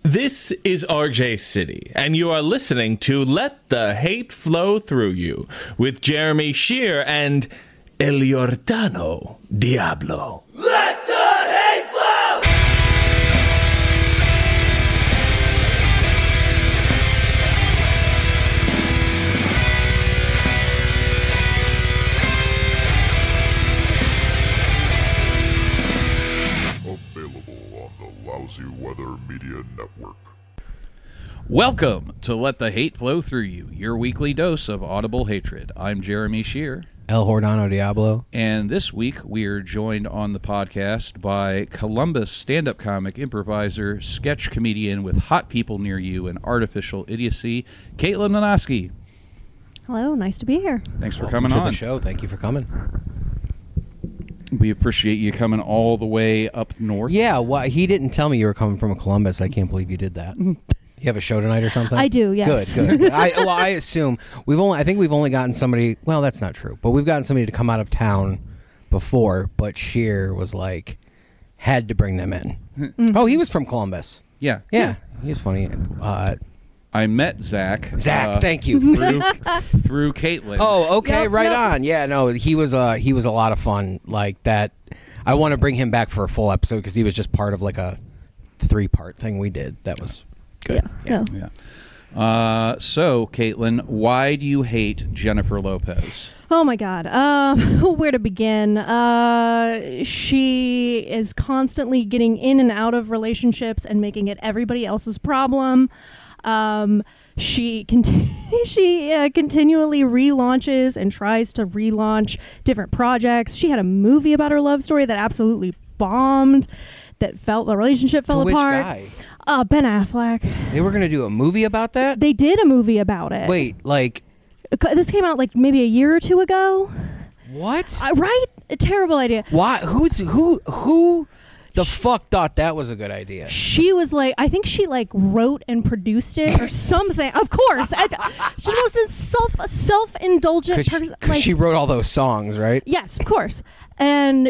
This is RJ City, and you are listening to Let the Hate Flow Through You with Jeremy Shear and El Giordano Diablo. Let the hate flow! Available on the Lousy Weather Media Network. Welcome to Let the Hate Flow Through You, your weekly dose of audible hatred. I'm Jeremy Shear. El Giordano Diablo. And this week we are joined on the podcast by Columbus stand-up comic, improviser, sketch comedian with hot people near you and artificial idiocy, Caitlin Nanoski. Hello, nice to be here. Thanks for Welcome coming to on. the show. Thank you for coming. We appreciate you coming all the way up north. Yeah, well, he didn't tell me you were coming from Columbus. I can't believe you did that. You have a show tonight or something? I do, yes. Good. I assume I think we've only gotten somebody. Well, that's not true, but we've gotten somebody to come out of town before. But Shear was like, had to bring them in. Mm-hmm. Oh, he was from Columbus. Yeah. Yeah, he's funny. I met Zach. Thank you. Through Caitlin. Oh, okay, Yep, right yep. on. Yeah, no, he was a lot of fun. Like that, I want to bring him back for a full episode because he was just part of like a 3-part thing we did. That was good. Yeah. Yeah. So, Caitlin, why do you hate Jennifer Lopez? Oh my God. Where to begin? She is constantly getting in and out of relationships and making it everybody else's problem. She continually relaunches and tries to relaunch different projects. She had a movie about her love story that absolutely bombed. The relationship fell Which apart. guy? Ben Affleck. They were going to do a movie about that? They did a movie about it. Wait, like, This came out like maybe a year or two ago. what? Right? A terrible idea. Why? Who the fuck thought that was a good idea? She was like, I think she like wrote and produced it or something. Of course. She's the most self-indulgent person. Because she wrote all those songs, right? Yes, of course. And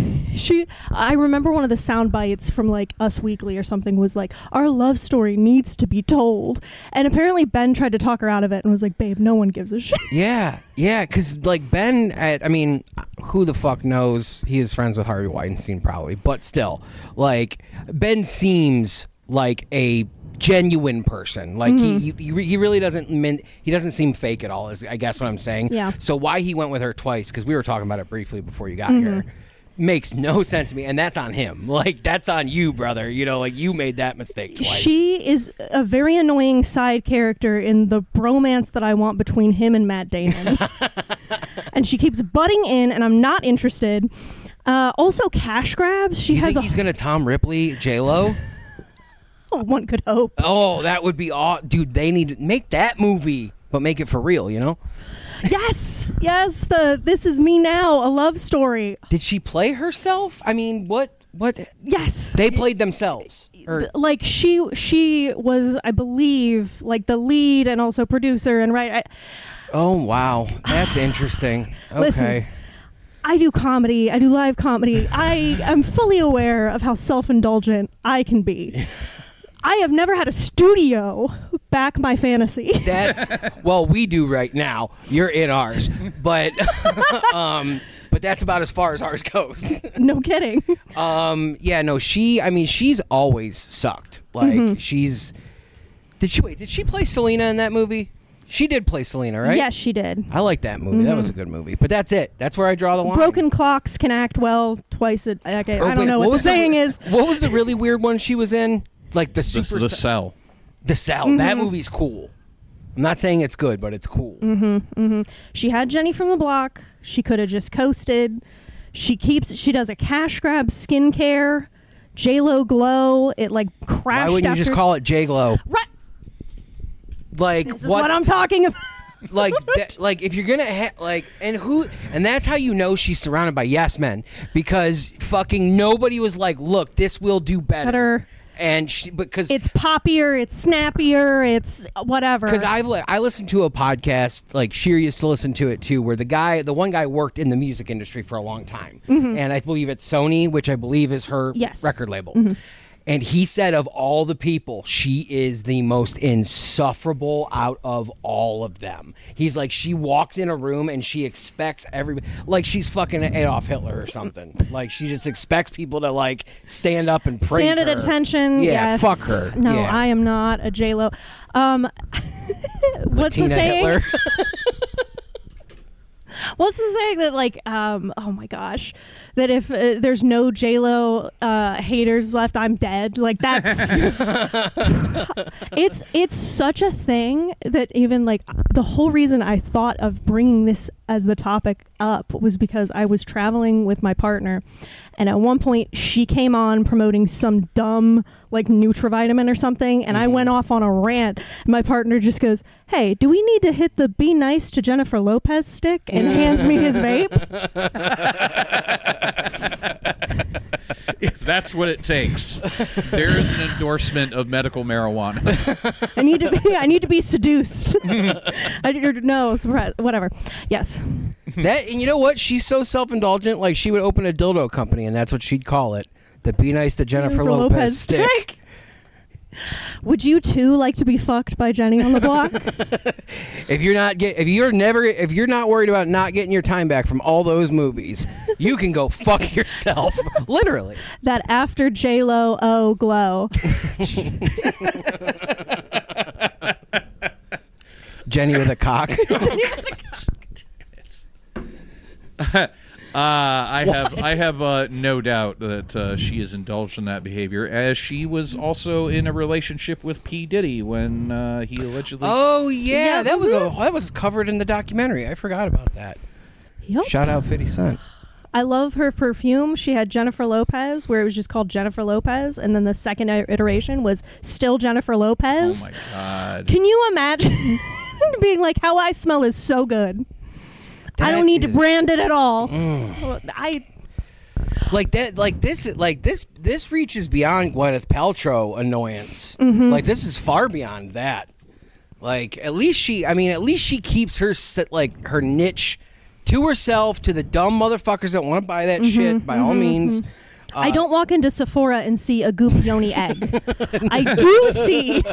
I remember one of the sound bites from like Us Weekly or something was like, our love story needs to be told. And apparently Ben tried to talk her out of it and was like, babe, no one gives a shit. Yeah, because like Ben, I mean, who the fuck knows? He is friends with Harvey Weinstein probably, but still, like Ben seems like a genuine person. Like he really doesn't he doesn't seem fake at all. Is I guess what I'm saying. Yeah. So why he went with her twice? Because we were talking about it briefly before you got here. Makes no sense to me, and that's on him. Like that's on you, brother. You know, like you made that mistake twice. She is a very annoying side character in the bromance that I want between him and Matt Damon. And she keeps butting in, and I'm not interested. Also, cash grabs. You think he's gonna Tom Ripley J-Lo? One could hope. Oh, that would be awesome. Dude, they need to make that movie, but make it for real, you know? Yes. This Is Me Now, a love story. Did she play herself? I mean, what? Yes. They played themselves. Like she was, I believe, like the lead and also producer and Oh, wow. That's interesting. Okay. Listen, I do comedy. I do live comedy. I am fully aware of how self-indulgent I can be. I have never had a studio back my fantasy. Well, we do right now. You're in ours. But but that's about as far as ours goes. No kidding. Yeah, no, she's always sucked. Like Did she play Selena in that movie? She did play Selena, right? Yes, she did. I like that movie. That was a good movie. But that's it. That's where I draw the line. Broken clocks can act well twice a decade. I don't know what the saying is. What was the really weird one she was in? Like the super... The Cell. The Cell. That movie's cool. I'm not saying it's good, but it's cool. She had Jenny from the Block. She could have just coasted. She does a cash grab skincare. J-Lo Glow. It like crashed. Why wouldn't you just call it J-Glow? Right. Like This is what I'm talking about. like if you're gonna and that's how you know she's surrounded by yes men, because fucking nobody was like, look, this will do better. And because it's poppier, it's snappier, it's whatever. Because I listened to a podcast, like Sheer used to listen to it too, where the one guy worked in the music industry for a long time, and I believe it's Sony, which I believe is her record label. And he said of all the people, she is the most insufferable out of all of them. He's like, she walks in a room and she expects everybody, like she's fucking Adolf Hitler or something. Like she just expects people to like stand up and praise Stand at her. attention. Yeah, yes. fuck her. No, Yeah. I am not a J-Lo. What's the Tina saying? Hitler. What's the saying that like, oh my gosh, that if there's no J-Lo haters left, I'm dead. Like that's, it's such a thing that even like the whole reason I thought of bringing this as the topic up was because I was traveling with my partner, and at one point she came on promoting some dumb like Nutravitamin or something, and I went off on a rant. And my partner just goes, "Hey, do we need to hit the Be Nice to Jennifer Lopez stick?" and hands me his vape. If that's what it takes, there is an endorsement of medical marijuana. I need to be seduced. No, whatever. Yes. That, and you know what? She's so self-indulgent. Like she would open a dildo company, and that's what she'd call it. The Be Nice to Jennifer Lopez stick. Would you too like to be fucked by Jenny on the block? If you're not worried about not getting your time back from all those movies, you can go fuck yourself. Literally. That after J-Lo glow. Jenny with a cock. I have no doubt that she is indulged in that behavior, as she was also in a relationship with P. Diddy when he allegedly. Oh yeah, Yeah, that was covered in the documentary. I forgot about that. Yep. Shout out 50 Cent. I love her perfume. She had Jennifer Lopez, where it was just called Jennifer Lopez, and then the second iteration was still Jennifer Oh Lopez. my God! Can you imagine being like, "How I smell is so good. I don't need to brand it at all." This reaches beyond Gwyneth Paltrow annoyance. Mm-hmm. Like this is far beyond that. Like at least she keeps her her niche to herself, to the dumb motherfuckers that want to buy that shit by all means. I don't walk into Sephora and see a Goop Yoni egg. I do see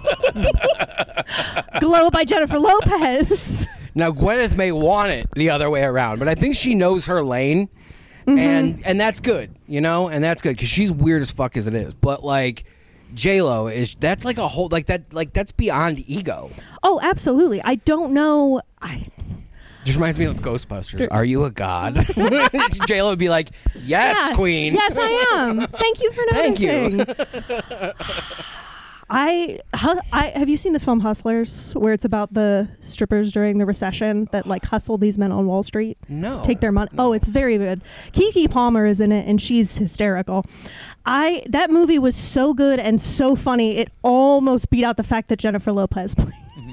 Glow by Jennifer Lopez. Now Gwyneth may want it the other way around, but I think she knows her lane, and that's good, and that's good because she's weird as fuck as it is. But like J-Lo that's like a whole that's beyond ego. Oh, absolutely. I don't know. Just reminds me of Ghostbusters. Are you a god? J-Lo would be like, yes, queen. Yes, I am. Thank you for Thank you. noticing. Have you seen the film Hustlers, where it's about the strippers during the recession that like hustled these men on Wall Street? No. Take their money. Oh, it's very good. Keke Palmer is in it, and she's hysterical. That movie was so good and so funny, it almost beat out the fact that Jennifer Lopez plays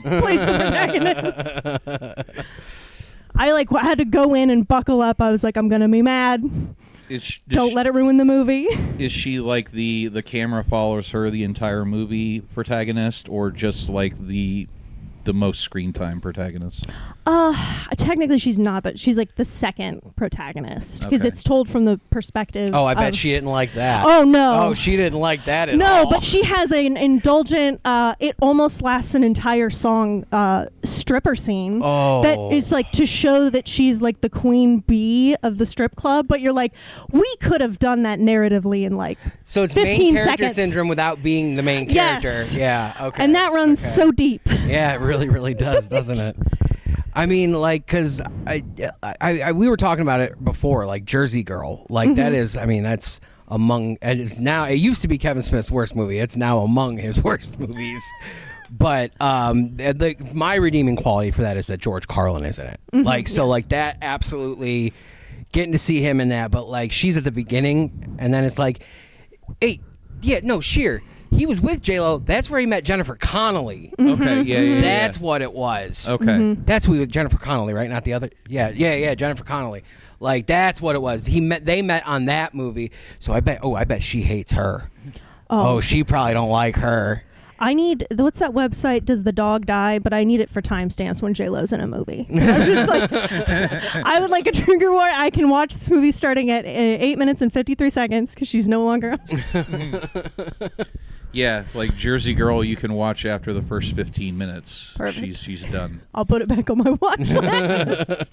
the protagonist. I had to go in and buckle up. I was like, I'm gonna be mad. Don't let it ruin the movie. Is she like the camera follows her the entire movie protagonist, or just like the most screen time protagonist? Technically she's not, but she's like the second protagonist because Okay. it's told from the perspective. Oh, I bet of- she didn't like that. Oh no. Oh, she didn't like that at No, all. but she has an indulgent. It almost lasts an entire song. Stripper scene. Oh. That is like to show that she's like the queen bee of the strip club. But you're like, we could have done that narratively in like. So it's 15 main character seconds. syndrome without being the main character. Yes. Yeah. Okay. And that runs Okay. so deep. Yeah, it really, really does, doesn't it? I mean, like, because I we were talking about it before, like Jersey Girl. Like, that is, I mean, that's among, and it's now, it used to be Kevin Smith's worst movie. It's now among his worst movies. But my redeeming quality for that is that George Carlin is in it. Like, so, like, that absolutely, getting to see him in that. But, like, she's at the beginning, and then it's like, hey, yeah, no, Sheer. He was with J-Lo. That's where he met Jennifer Connelly. Okay, yeah. That's what it was. Okay. That's who Jennifer Connelly, right? Not the other. Yeah. Jennifer Connelly. Like that's what it was. They met on that movie. So I bet she hates her. Oh, she probably don't like her. I need what's that website? Does the dog die? But I need it for timestamps when J-Lo's in a movie. I'm just like, I would like a trigger warning. I can watch this movie starting at 8 minutes and 53 seconds because she's no longer on screen. Yeah, like Jersey Girl, you can watch after the first 15 minutes. Perfect. She's done. I'll put it back on my watch list.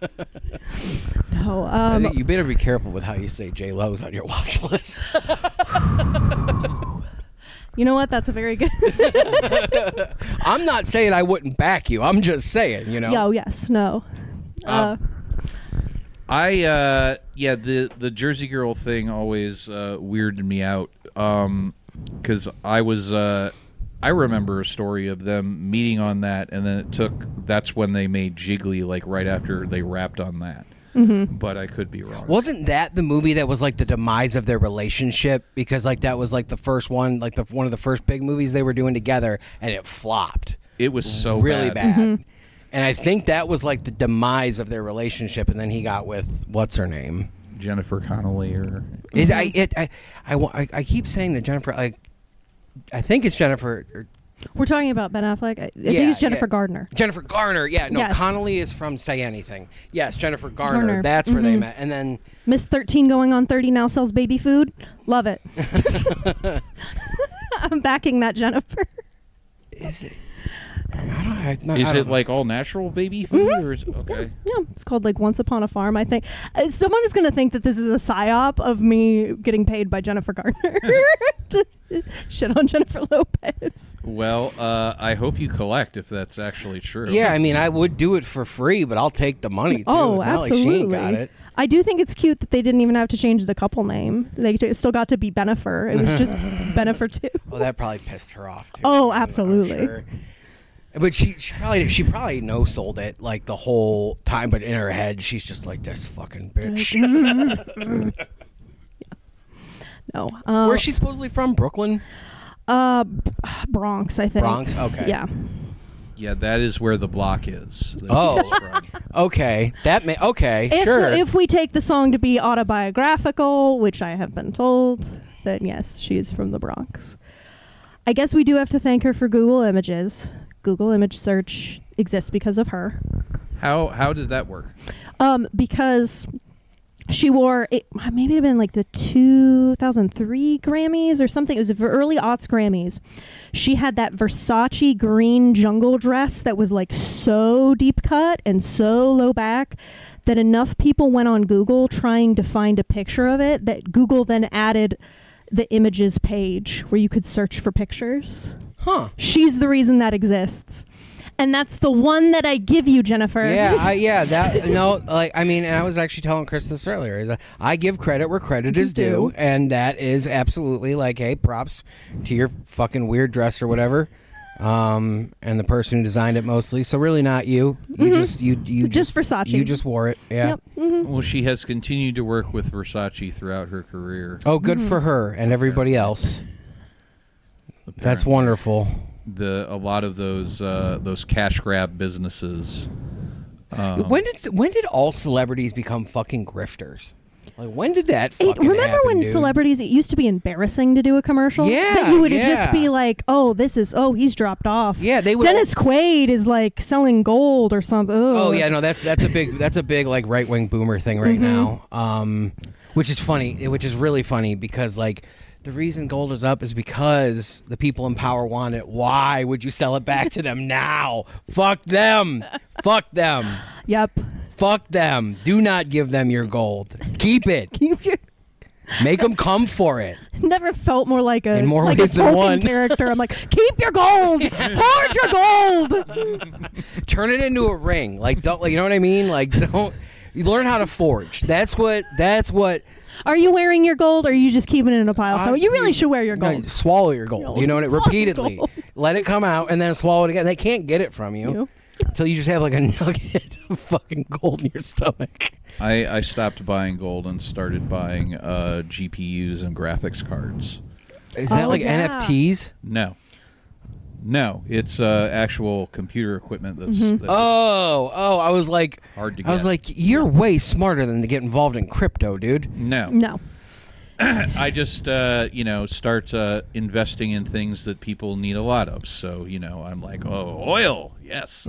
No, You better be careful with how you say J-Lo's on your watch list. you know what? That's a very good. I'm not saying I wouldn't back you. I'm just saying, you know. Yo, yes, no. The Jersey Girl thing always weirded me out. Because I remember a story of them meeting on that, and then that's when they made Jiggly, like right after they wrapped on that. Mm-hmm. But I could be wrong. Wasn't that the movie that was like the demise of their relationship? Because like that was like the first one, like one of the first big movies they were doing together, and it flopped. It was so really bad. Mm-hmm. And I think that was like the demise of their relationship, and then he got with what's her name? Jennifer Connelly or I keep saying that Jennifer. I think it's Jennifer. We're talking about Ben Affleck. I think it's Jennifer Gardner. Jennifer Garner. Yeah, no. Yes. Connelly is from Say Anything. Yes, Jennifer Garner. Garner. That's where they met. And then Miss 13 going on 30 now sells baby food. Love it. I'm backing that, Jennifer. is it? is it like all natural baby food or is okay? Yeah, it's called like Once Upon a Farm, I think. Someone is going to think that this is a psyop of me getting paid by Jennifer Gardner to shit on Jennifer Lopez. Well, I hope you collect if that's actually true. Yeah, I mean, I would do it for free, but I'll take the money too. Oh, Not like she ain't absolutely. got it. I do think it's cute that they didn't even have to change the couple name. They still got to be Benifer. It was just Benifer 2. Well, that probably pissed her off too. Oh, I'm absolutely. sure. But she probably no sold it like the whole time, but in her head she's just like this fucking bitch. No. Where's she supposedly from? Brooklyn? Bronx, I think. Bronx? Okay. Yeah. Yeah, that is where the block is. that Oh. she's from. Okay. Sure. If we take the song to be autobiographical, which I have been told, then yes, she is from the Bronx. I guess we do have to thank her for Google Images. Google image search exists because of her. How did that work? Because she wore it, maybe it had been like the 2003 Grammys or something. It was the early aughts Grammys. She had that Versace green jungle dress that was like so deep cut and so low back that enough people went on Google trying to find a picture of it that Google then added the images page where you could search for pictures. Huh. She's the reason that exists. And that's the one that I give you, Jennifer. Yeah, and I was actually telling Chris this earlier. Is that I give credit where credit is due, and that is absolutely like, hey, props to your fucking weird dress or whatever, and the person who designed it mostly. So really, not you. You just Versace. You just wore it. Yeah. Yep. Mm-hmm. Well, she has continued to work with Versace throughout her career. Oh, good for her and everybody else. That's Apparently. wonderful. A lot of those cash grab businesses. When did all celebrities become fucking grifters? Like, when did that fucking Remember happen, when dude? celebrities, it used to be embarrassing to do a commercial? Yeah, That you would yeah. just be like, he's dropped off. Yeah, they would. Dennis Quaid is like selling gold or something. Ugh. Oh yeah, no, that's a big like right wing boomer thing right now. Which is funny, which is really funny because like the reason gold is up is because the people in power want it. Why would you sell it back to them now? Fuck them. Fuck them. Yep. Fuck them. Do not give them your gold. Keep it. Make them come for it. Never felt more like a In more like ways a than Tolkien one. character. I'm like, keep your gold, hoard your gold. Turn it into a ring. Like don't. Like, you know what I mean? Like don't. You learn how to forge. That's what. Are you wearing your gold, or are you just keeping it in a pile? So you really should wear your No, gold. swallow your gold. You know what? Swallow Repeatedly. gold. Let it come out and then swallow it again. They can't get it from you until you just have like a nugget of fucking gold in your stomach. I stopped buying gold and started buying GPUs and graphics cards. Is that like yeah. NFTs? No, it's actual computer equipment that's Oh, I was like, hard to get. I was like, you're way smarter than to get involved in crypto, dude. No. No. I just start investing in things that people need a lot of. So I'm like, oh, oil, yes.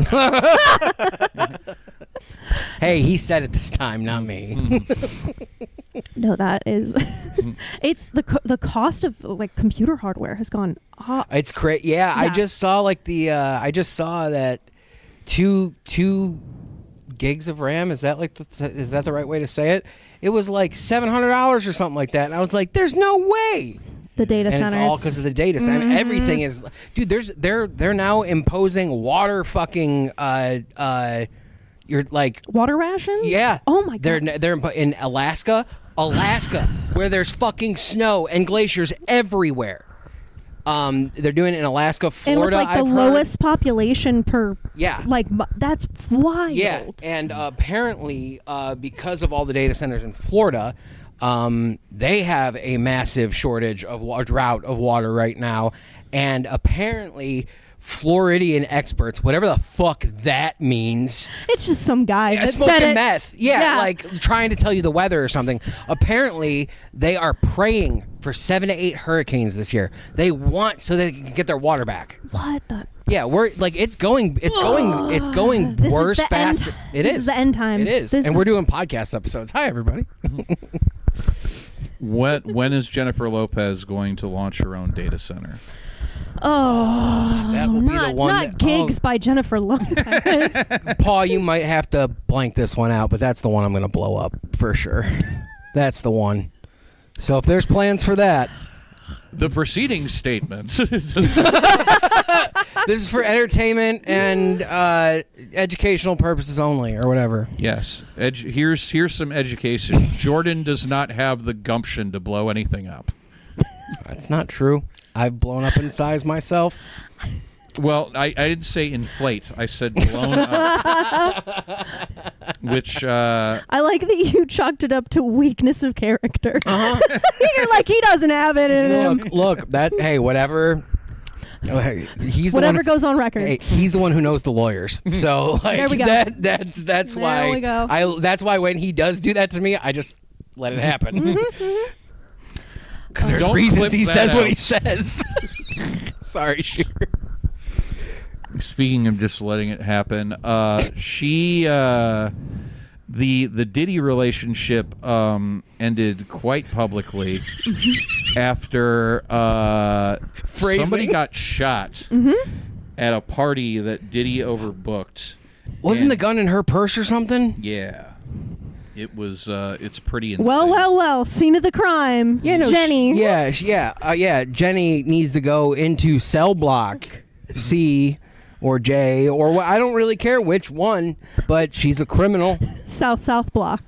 Hey, he said it this time, not me. No, that is. It's the cost of like computer hardware has gone up. It's crazy. Yeah, I Yeah. just saw that 2 gigs of RAM. Is that is that the right way to say it? It was like $700 or something like that, and I was like, "There's no way." The data And centers. it's all because of the data center. Everything is, dude. They're now imposing water fucking you're like water rations. yeah. Oh my god. They're in Alaska, where there's fucking snow and glaciers everywhere. They're doing it in Alaska, and Florida. with like the I've heard. lowest population per. Yeah. Like that's wild. Yeah, and apparently, because of all the data centers in Florida, they have a massive shortage of drought of water right now, and apparently, Floridian experts, whatever the fuck that means, It's just some guy that said smoking it. meth, like trying to tell you the weather or something. Apparently, they are praying for 7 to 8 hurricanes this year. They want so they can get their water back. What the? Yeah, we're like it's going This worse, is the faster. End, this is the end times. It is, This and we're doing podcast episodes. Hi, everybody. When is Jennifer Lopez going to launch her own data center? Oh, That will be the one. Not gigs by Jennifer Lopez. Paul, you might have to blank this one out, but that's the one I'm going to blow up for sure. That's the one. So if there's plans for that, The preceding statement. this is for entertainment and educational purposes only, or whatever. Yes. Here's some education. Jordan does not have the gumption to blow anything up. That's not true. I've blown up in size myself. Well, I didn't say inflate. I said blown up. Which, I like that you chalked it up to weakness of character. Uh-huh. You're like, he doesn't have it in him. Look, that, hey, whatever. Oh, hey, he's the Whatever one, goes on record. Hey, he's the one who knows the lawyers. So like There we go. that's There why we go. that's why when he does do that to me, I just let it happen. Because there's Don't reasons clip he that says what out. he says. Sorry, Shooter. speaking of just letting it happen, the Diddy relationship ended quite publicly after somebody got shot at a party that Diddy overbooked. Wasn't And- the gun in her purse or something? Yeah. It was. It's pretty insane. Well. Scene of the crime. Yeah, no, Jenny. Jenny needs to go into cell block C or J or what. I don't really care which one, but she's a criminal. South block.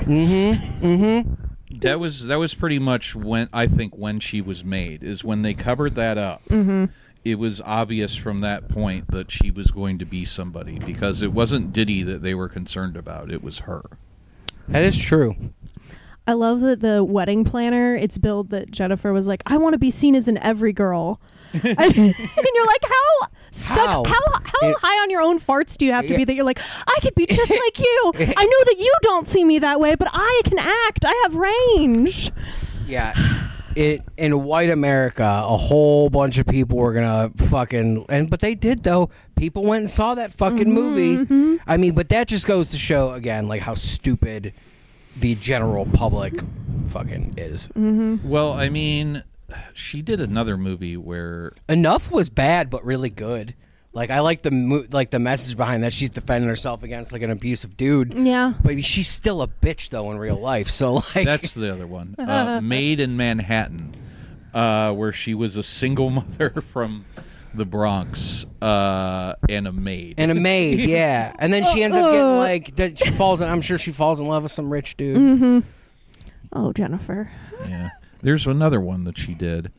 That was pretty much when she was made, is when they covered that up. It was obvious from that point that she was going to be somebody, because it wasn't Diddy that they were concerned about, it was her. That is true. I love that the wedding planner, it's billed that Jennifer was like, I want to be seen as an every girl. and you're like, how How? high on your own farts do you have to Yeah. be that you're like, I could be just like you. I know that you don't see me that way, but I can act. I have range. Yeah. In white America, a whole bunch of people were gonna but they did though. People went and saw that fucking movie. I mean, but that just goes to show again, like how stupid the general public fucking is. Well, I mean, she did another movie where Enough was bad, but really good. Like I like the message behind that. She's defending herself against like an abusive dude. Yeah. But she's still a bitch though in real life. So like that's the other one, Made in Manhattan, where she was a single mother from the Bronx and a maid. and a maid, yeah. And then she ends up getting like that. I'm sure she falls in love with some rich dude. Oh, Jennifer. Yeah. There's another one that she did.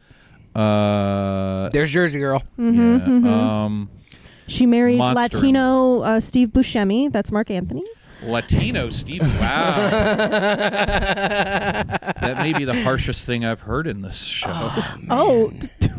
There's Jersey Girl. She married Monster. Latino Steve Buscemi. That's Mark Anthony. Latino Steve. Wow. That may be the harshest thing I've heard in this show. Oh,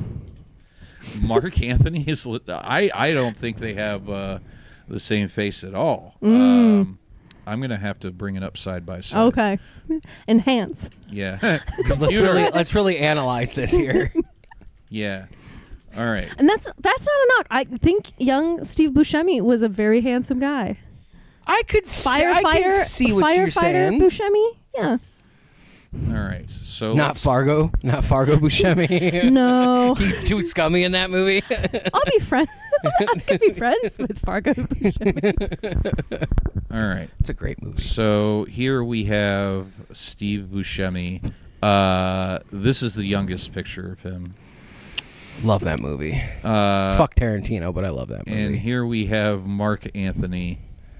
Mark Anthony is. I don't think they have the same face at all. I'm going to have to bring it up side by side. Okay. Enhance. Yeah. Let's really analyze this here. Yeah. All right. And that's not a knock. I think young Steve Buscemi was a very handsome guy. I could see what you're saying. Buscemi? Yeah. All right. So Not Fargo Buscemi. No. He's too scummy in that movie. I'll be friends. I could be friends with Fargo Buscemi. All right. It's a great movie. So here we have Steve Buscemi. This is the youngest picture of him. Love that movie. Fuck Tarantino, but I love that movie. And here we have Mark Anthony.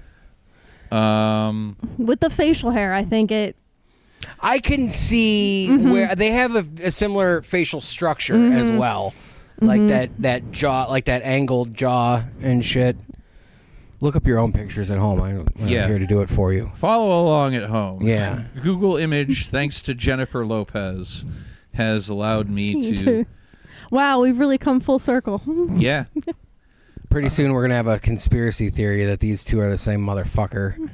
With the facial hair, I think it. I can see where they have a similar facial structure as well, like that jaw, like that angled jaw and shit. Look up your own pictures at home. I'm here to do it for you. Follow along at home. Yeah. Google image, thanks to Jennifer Lopez, has allowed me to. Wow, we've really come full circle. Yeah. Pretty soon we're gonna have a conspiracy theory that these two are the same motherfucker.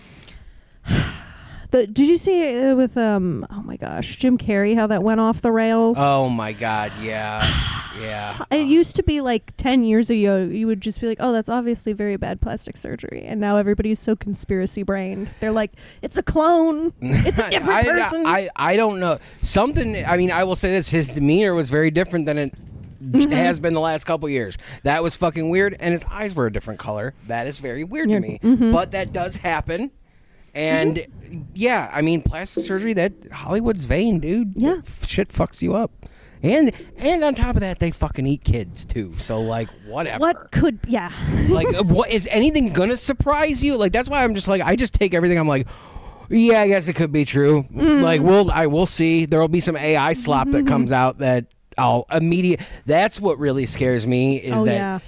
Did you see with oh my gosh, Jim Carrey, how that went off the rails? Oh my god, yeah. It used to be like 10 years ago, you would just be like, oh, that's obviously very bad plastic surgery. And now everybody's so conspiracy brained. They're like, it's a clone. It's a different person. I don't know. I will say this, his demeanor was very different than it has been the last couple years. That was fucking weird. And his eyes were a different color. That is very weird to me. But that does happen. And yeah, I mean, plastic surgery, that Hollywood's vain, dude. Yeah. Shit fucks you up. And on top of that, they fucking eat kids too. So like, whatever. Like, what is anything gonna surprise you? Like, that's why I'm just like, I just take everything. I'm like, yeah, I guess it could be true. Like, we'll see. There will be some AI slop that comes out that I'll immediate. That's what really scares me is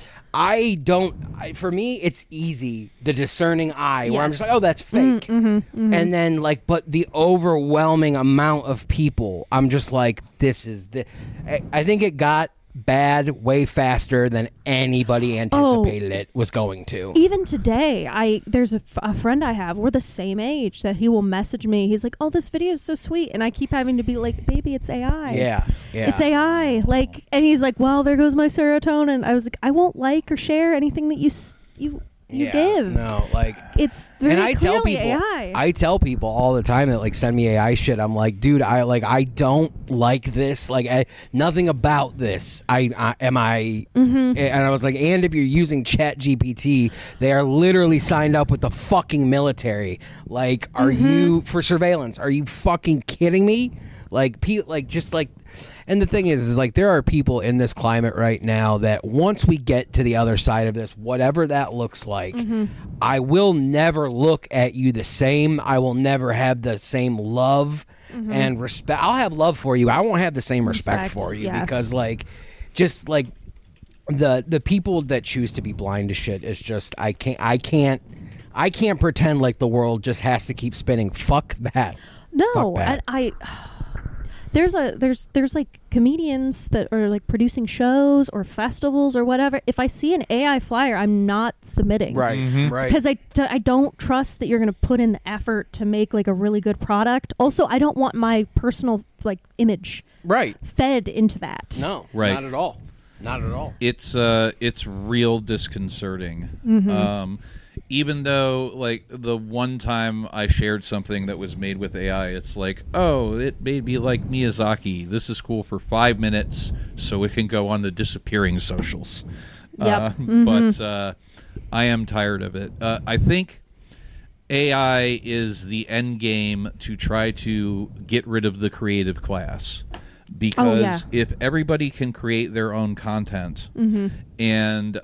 for me, it's easy, the discerning eye, where I'm just like, oh, that's fake. And then, like, but the overwhelming amount of people, I'm just like, this is the. I think it got bad way faster than anybody anticipated it was going to. Even today, there's a friend I have, we're the same age, that he will message me. He's like, oh, this video is so sweet. And I keep having to be like, baby, it's AI. Yeah. It's AI. Like, and he's like, well, there goes my serotonin. I was like, I won't like or share anything that you give. No, like, it's very and I tell clearly people, AI. I tell people all the time that like send me AI shit. I'm like, dude, I don't like this. Like, nothing about this. And I was like, and if you're using Chat GPT, they are literally signed up with the fucking military. Like, are you for surveillance? Are you fucking kidding me? Like, and the thing is like, there are people in this climate right now that once we get to the other side of this, whatever that looks like, I will never look at you the same. I will never have the same love and respect. I'll have love for you. I won't have the same respect for you because like, just like the people that choose to be blind to shit is just, I can't pretend like the world just has to keep spinning. Fuck that. No, Fuck that. and there's like comedians that are like producing shows or festivals or whatever. If I see an AI flyer, I'm not submitting. Right. Because I don't trust that you're going to put in the effort to make like a really good product. Also, I don't want my personal like image fed into that. No, right. Not at all. Not at all. It's real disconcerting. Even though, like, the one time I shared something that was made with AI, it's like, oh, it made me like Miyazaki. This is cool for 5 minutes, so it can go on the disappearing socials. Yep. But I am tired of it. I think AI is the end game to try to get rid of the creative class. Because if everybody can create their own content, and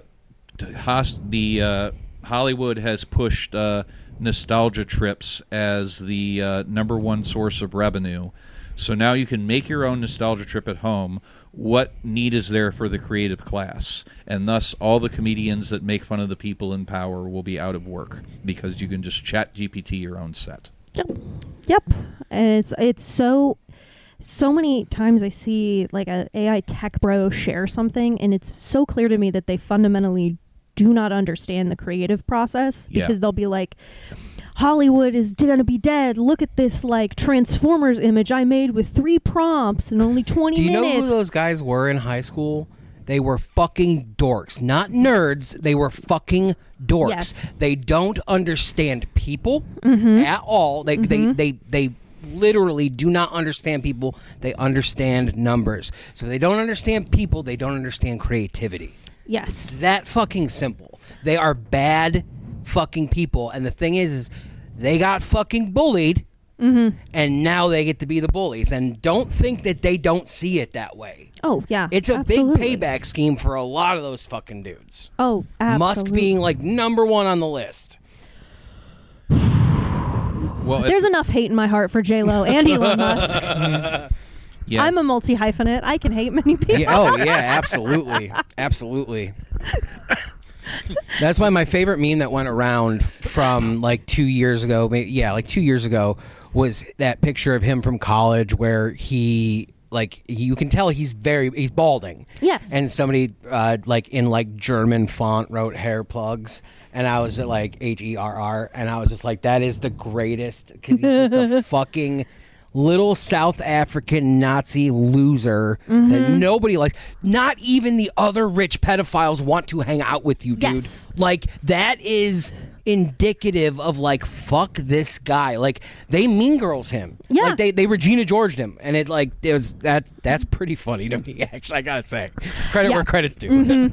Hollywood has pushed nostalgia trips as the #1 source of revenue. So now you can make your own nostalgia trip at home. What need is there for the creative class? And thus, all the comedians that make fun of the people in power will be out of work because you can just Chat GPT your own set. Yep. And it's so many times I see like an AI tech bro share something, and it's so clear to me that they fundamentally do not understand the creative process because they'll be like, Hollywood is gonna be dead. Look at this like Transformers image I made with 3 prompts and only 20 Do you minutes. know who those guys were in high school? They were fucking dorks. Not nerds. They were fucking dorks. Yes. They don't understand people at all. They literally do not understand people. They understand numbers. So they don't understand people. They don't understand creativity. Yes. That fucking simple. They are bad fucking people. And the thing is they got fucking bullied, and now they get to be the bullies. And don't think that they don't see it that way. Oh, yeah. It's a absolutely. big payback scheme for a lot of those fucking dudes. Oh, absolutely. Musk being like number one on the list. Well, There's enough hate in my heart for J-Lo and Elon Musk. yeah. I'm a multi-hyphenate. I can hate many people. Yeah, oh yeah, absolutely, absolutely. That's why my favorite meme that went around from like 2 years ago, like 2 years ago, was that picture of him from college where he, like, you can tell he's balding. Yes. And somebody like in like German font wrote hair plugs, and I was at like HERR, and I was just like, that is the greatest, because he's just a fucking little South African Nazi loser that nobody likes. Not even the other rich pedophiles want to hang out with you, dude. Yes. Like, that is indicative of like, fuck this guy. Like, they Mean Girls him. Yeah. Like, they Regina Georged him, and that's pretty funny to me. Actually, I gotta say, credit where credit's due.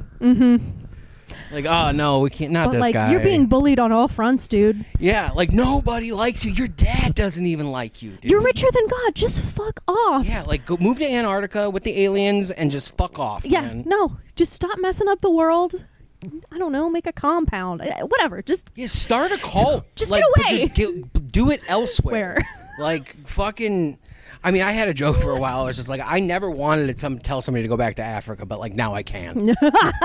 Like, oh no, we can't. Not But this like, guy. you're being bullied on all fronts, dude. Yeah, like nobody likes you. Your dad doesn't even like you, dude. You're richer than God. Just fuck off. Yeah, like go move to Antarctica with the aliens and just fuck off. Yeah, man. no. Just stop messing up the world. I don't know. Make a compound. Whatever. Just Yeah, start a cult. Just like, get but away. Just do it elsewhere. Where? Like fucking. I mean, I had a joke for a while. I was just like, I never wanted to tell somebody to go back to Africa, but like now I can.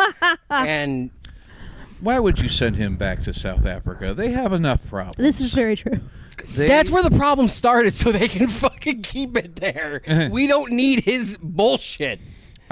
And Why would you send him back to South Africa? They have enough problems. this is very true. that's where the problem started, so they can fucking keep it there. We don't need his bullshit.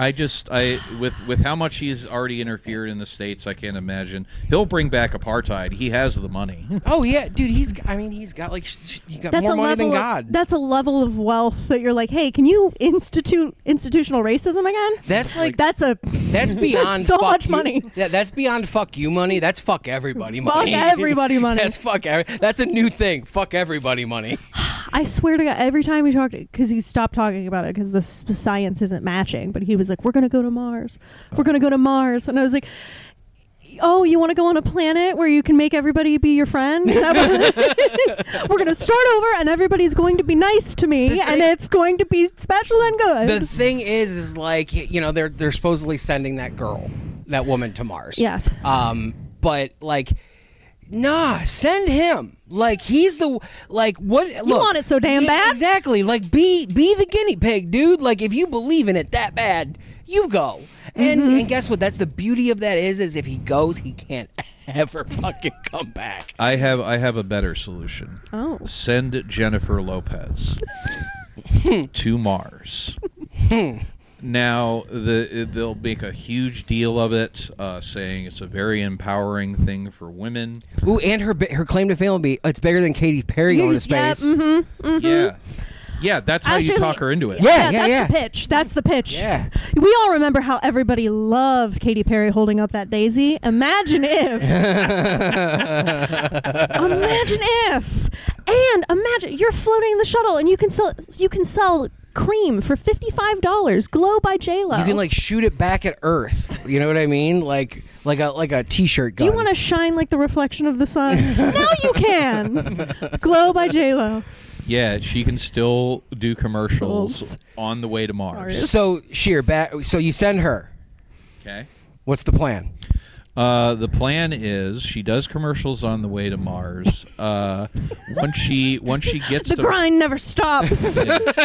With how much he's already interfered in the States, I can't imagine. He'll bring back apartheid. He has the money. Oh yeah, dude. He's got like he got That's more a money level. than God. That's a level of wealth that you're like, hey, can you institute institutional racism again? That's like That's beyond so fuck much you. money. Yeah, that's beyond fuck you money. That's fuck everybody Fuck money. everybody money. That's a new thing. Fuck everybody money. I swear to God, every time we talked, because he stopped talking about it because the science isn't matching, but he was like, we're going to go to Mars. We're going to go to Mars. And I was like, oh, you want to go on a planet where you can make everybody be your friend? Is that what- we're going to start over and everybody's going to be nice to me and it's going to be special and good. The thing is like, you know, they're supposedly sending that woman to Mars. Yes. But like, nah, send him. Like, he's the what? You want it so damn bad? Exactly. Like, be the guinea pig, dude. Like, if you believe in it that bad, you go. And guess what? That's the beauty of that is if he goes, he can't ever fucking come back. I have a better solution. Oh. Send Jennifer Lopez to Mars. Now they'll make a huge deal of it, saying it's a very empowering thing for women. Ooh, and her claim to fame will be it's bigger than Katy Perry going to space. Yeah, that's how you Actually, talk her into it. Yeah. That's the pitch. That's the pitch. Yeah. We all remember how everybody loved Katy Perry holding up that daisy. Imagine if. And imagine you're floating in the shuttle and you can sell cream for $55. Glow by J-Lo. You can like shoot it back at Earth. You know what I mean? Like a t-shirt gun. Do you want to shine like the reflection of the sun? Now you can. Glow by J-Lo. Yeah, she can still do commercials on the way to Mars. So so you send her. Okay. What's the plan? The plan is she does commercials on the way to Mars. Once she gets The grind never stops.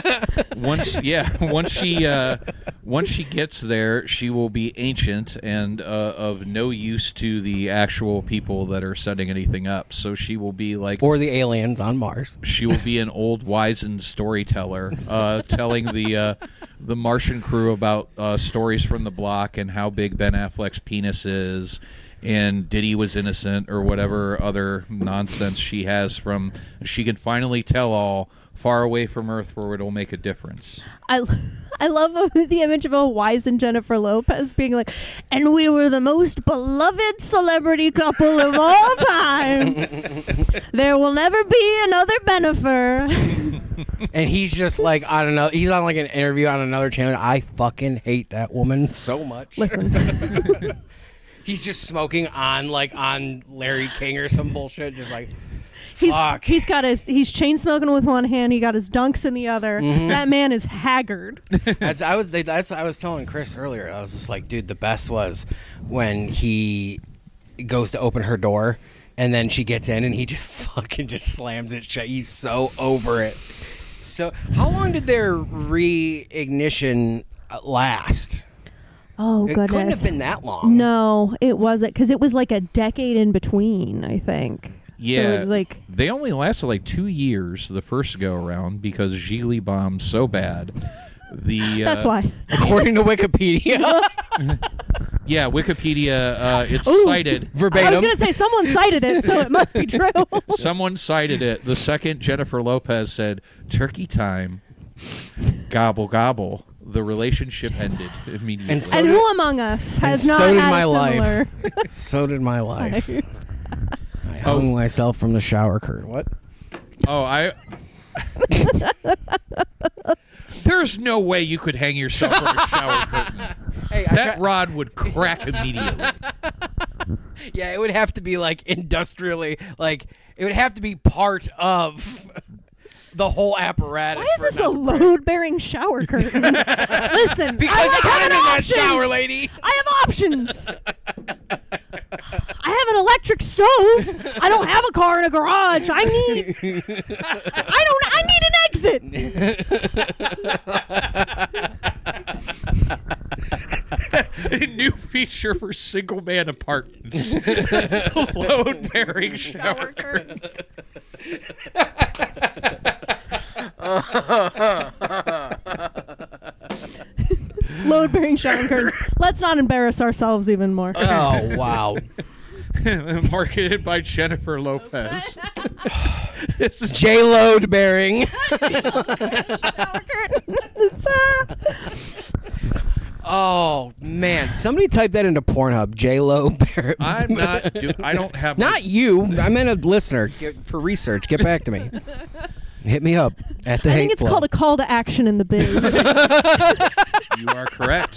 Once she gets there, she will be ancient and of no use to the actual people that are setting anything up. So she will be like, or the aliens on Mars. She will be an old wizened storyteller, telling the the Martian crew about stories from the block and how big Ben Affleck's penis is, and Diddy was innocent or whatever other nonsense she has from. She can finally tell all far away from Earth where it'll make a difference. I love the image of a wizened Jennifer Lopez being like, and we were the most beloved celebrity couple of all time. There will never be another Benifer. And he's just like, I don't know, he's on like an interview on another channel. I fucking hate that woman so much. Listen, He's just smoking on Larry King or some bullshit, just like, fuck. he's chain smoking with one hand. He got his dunks in the other. That man is haggard. I was telling Chris earlier. I was just like, dude, the best was when he goes to open her door, and then she gets in, and he just fucking just slams it shut. He's so over it. So, how long did their reignition last? Oh, It goodness. couldn't have been that long. No, it wasn't, because it was like a decade in between, I think. Yeah, So it was like, they only lasted like 2 years the first go around because Gigli bombed so bad. that's why. According to Wikipedia. Yeah, Wikipedia. It's cited. Verbatim. I was going to say someone cited it, so it must be true. Someone cited it. The second Jennifer Lopez said "turkey time," gobble gobble. The relationship ended immediately. And so And did- who among us has and not so did had my a life. similar So did my life. I hung myself from the shower curtain. What? There's no way you could hang yourself from a shower curtain. Hey, That rod would crack immediately. yeah, it would have to be like industrially, like it would have to be part of the whole apparatus. Why is this a load-bearing shower curtain? Listen, Because I like I'm having in that options. shower, lady. I have options. I have an electric stove. I don't have a car in a garage. I need an exit. A new feature for single-man apartments. Load-bearing shower curtains. Load-bearing shower curtains. Let's not embarrass ourselves even more. Oh wow. Marketed by Jennifer Lopez. J load bearing. Oh man, somebody type that into Pornhub. J Lo bearing. I'm not. I don't have. Not you. I meant a listener for research. Get back to me. Hit me up at the I Hate think it's Flow. called a call to action in the biz. You are correct.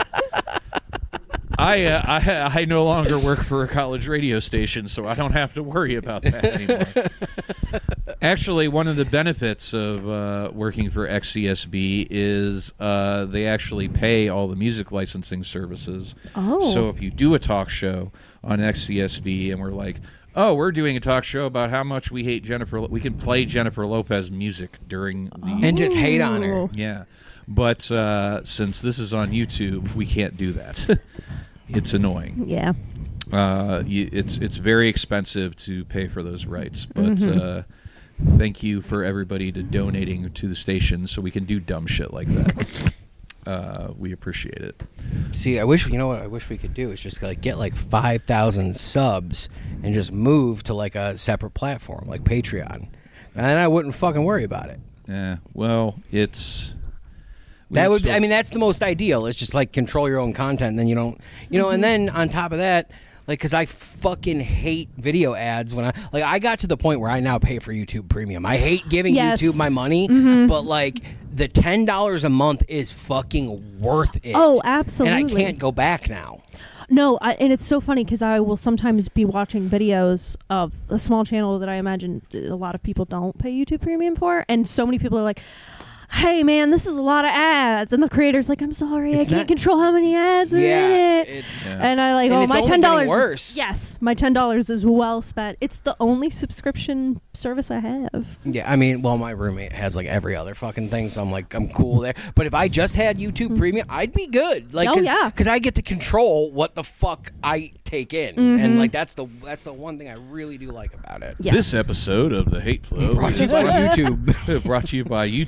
I no longer work for a college radio station, so I don't have to worry about that anymore. Actually, one of the benefits of working for XCSB is they actually pay all the music licensing services. Oh. So if you do a talk show on XCSB and we're like, oh, we're doing a talk show about how much we hate Jennifer, we can play Jennifer Lopez music during the... and just hate on her. Ooh. Yeah, but since this is on YouTube, we can't do that. It's annoying. Yeah. It's very expensive to pay for those rights, but thank you for everybody to donating to the station so we can do dumb shit like that. We appreciate it. See, I wish we could do is just like get like 5,000 subs and just move to like a separate platform like Patreon, and then I wouldn't fucking worry about it. Yeah, well, it's... That would, I mean, that's the most ideal. It's just like control your own content, and then you don't, and then on top of that, like, because I fucking hate video ads when I got to the point where I now pay for YouTube Premium. I hate giving Yes. YouTube my money, but like the $10 a month is fucking worth it. Oh, absolutely. And I can't go back now. No, and it's so funny because I will sometimes be watching videos of a small channel that I imagine a lot of people don't pay YouTube Premium for, and so many people are like, hey man, this is a lot of ads, and the creator's like, I'm sorry, It's I can't not- control how many ads are in it. And I like, And oh, it's my only $10. getting worse. Yes, my $10 is well spent. It's the only subscription service I have. Yeah, I mean, well, my roommate has like every other fucking thing, so I'm like, I'm cool there. But if I just had YouTube Premium, I'd be good. Like, Oh, yeah. because I get to control what the fuck I take in, and like that's the one thing I really do like about it. Yeah. This episode of The Hate Flow Brought to you by YouTube. brought to you by YouTube Premium.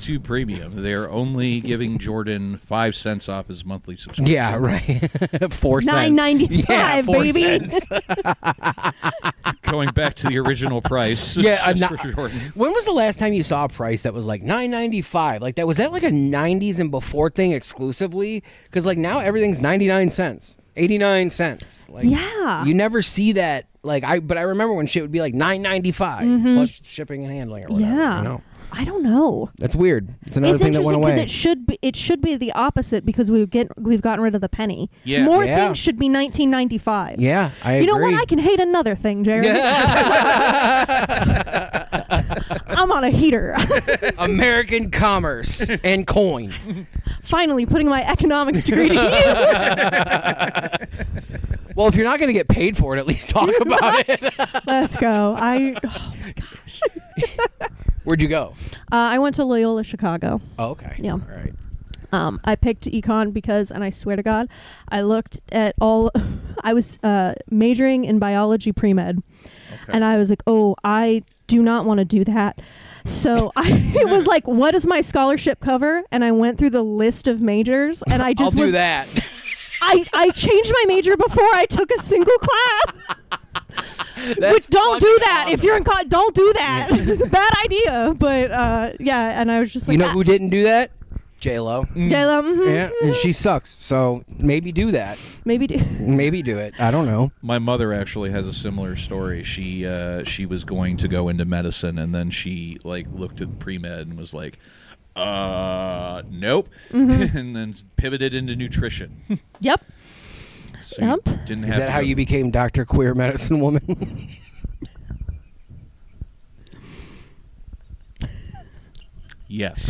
premium. They're only giving Jordan 5 cents off his monthly subscription. Yeah, right. 4 cents. $9.95, Yeah, 4 baby. cents. Going back to the original price. Yeah, just for Jordan. When was the last time you saw a price that was like $9.95? Like that was that like a 90s and before thing exclusively? Because like now everything's 99 cents, 89 cents. Like, Yeah. you never see that. Like but I remember when shit would be like $9.95 plus shipping and handling or whatever. Yeah. You know? I don't know. That's weird. It's another It's thing that went interesting away. because it should be the opposite because we've gotten rid of the penny. Yeah. More Yeah. things should be $19.95. Yeah, I You agree. know what? I can hate another thing, Jeremy. I'm on a heater. American commerce and coin. Finally putting my economics degree to use. Well, if you're not going to get paid for it, at least talk about it. Let's go. Oh my gosh. Where'd you go? I went to Loyola Chicago. Oh, okay. Yeah. All right. I picked econ because, and I swear to God, I looked at all. I was majoring in biology pre-med, and I was like, oh, I do not want to do that. So I was like, what does my scholarship cover? And I went through the list of majors, and I just I'll do that. I changed my major before I took a single class. That's Which don't do fucking that awesome. if you're in college. Don't do that. It's a bad idea. But yeah, and I was just like, You know who didn't do that? J-Lo. J-Lo, Yeah, and she sucks. So maybe do that. maybe do. Maybe do it. I don't know. My mother actually has a similar story. She was going to go into medicine, and then she like looked at pre-med and was like, nope, and then pivoted into nutrition. Yep. So Yep. you didn't have Is that to how go- you became Dr. Queer Medicine Woman? Yes.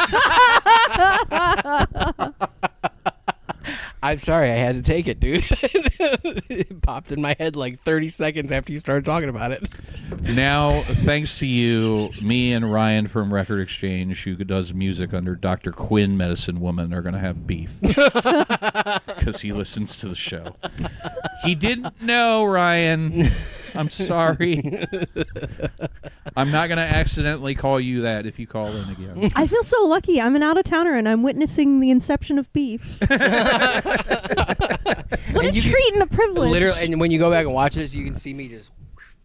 I'm sorry, I had to take it, dude. It popped in my head like 30 seconds after you started talking about it. Now, thanks to you, me and Ryan from Record Exchange, who does music under Dr. Quinn Medicine Woman, are going to have beef. Because he listens to the show. He didn't know, Ryan. I'm sorry. I'm not going to accidentally call you that if you call in again. I feel so lucky. I'm an out-of-towner, and I'm witnessing the inception of beef. What a you treat and a privilege. Literally, and when you go back and watch this, you can see me just.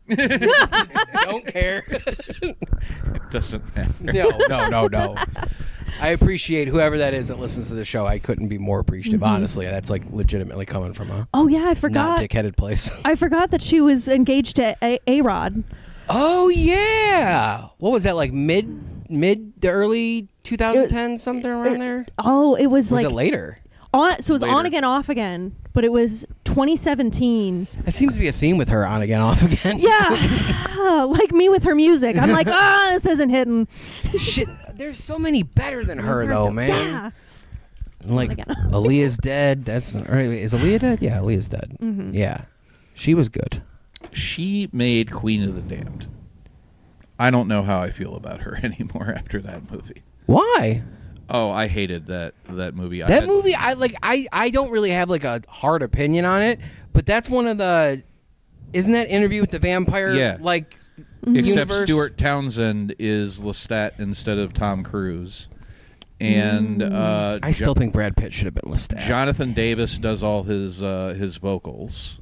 Don't care. It doesn't matter. No. I appreciate whoever that is that listens to the show. I couldn't be more appreciative, honestly. That's like legitimately coming from a Oh yeah, I not forgot. dickheaded place. I forgot that she was engaged to A-Rod. Oh yeah, what was that like mid to early 2010 something around there? Oh, it was, Was like it later? on. So it was on Later. again, off again. But it was 2017. That seems to be a theme with her on again, off again. Yeah, like me with her music. I'm like, this isn't hitting. Shit, there's so many better than her though, man. Yeah. Like again. Aaliyah's dead. That's is Aaliyah dead? Yeah, Aaliyah's dead. Yeah, she was good. She made Queen of the Damned. I don't know how I feel about her anymore after that movie. Why? Oh, I hated that movie. That movie, I don't really have like a hard opinion on it, but that's one of the. Isn't that Interview with the Vampire? Yeah. Like. Except universe? Stuart Townsend is Lestat instead of Tom Cruise, and I still think Brad Pitt should have been Lestat. Jonathan Davis does all his vocals.